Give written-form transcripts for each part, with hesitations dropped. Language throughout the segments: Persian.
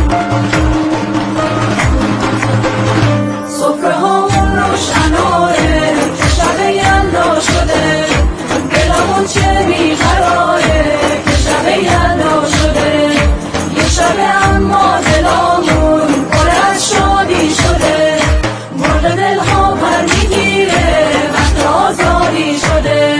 سفره هامون روشناره که شب یلدا شده، دلمون چه بیقراره که شب یلدا شده. یه شب اما دلمون پر از شادی شده، مرغ دلها پر میگیره وقت آزادی شده.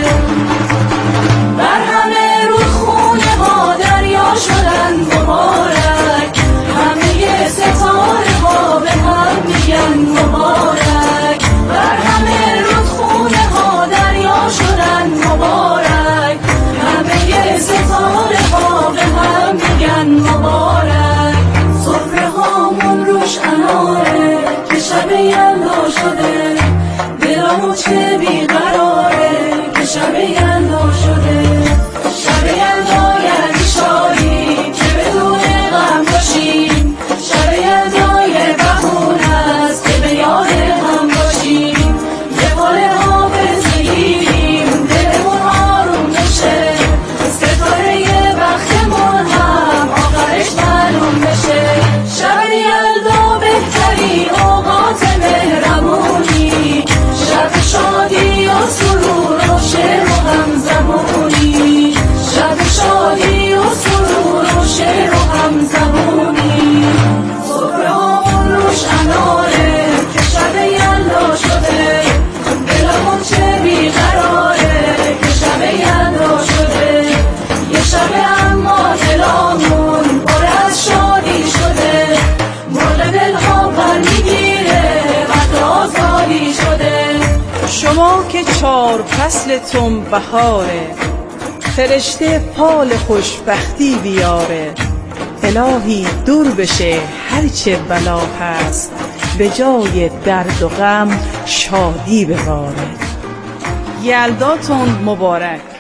بر همه رودخونه ها دریا شدن مبارک، همه ستاره ها به هم میگن مبارک. بر همه رودخونه ها دریا شدن مبارک، همه ستاره ها به هم میگن مبارک. سفره هامون روش اناره که شب یلدا شده، دلمون چه بیقراره که شب یلدا شده. شب یلدا یعنی شادی که بدون غم باشیم، شب یلدا یه بهونه است که به یاد هم باشیم. یه بال حافظ بگیریم دلمون آروم بشه، ستاره بختمون هم آخرش معلوم بشه. شب یلدا بهترین اوقات مهربونی، شب شادی و سرور و شعر و همزبونی. شب شادی و سرور و شعر و همزبونی. سفره هامون روش اناره که شب یلدا شده، دلمون چه بیقراره که شب یلدا شده. یه شب اما دلمون پر از شادی شده، مرغ دلها پر میگیره وقت آزادی شده. شما که 4 فصلتون بهاره، فرشته فال خوشبختی بیاره. الهی دور بشه هرچه بلا هست، به جای درد و غم شادی بباره. یلداتون مبارک.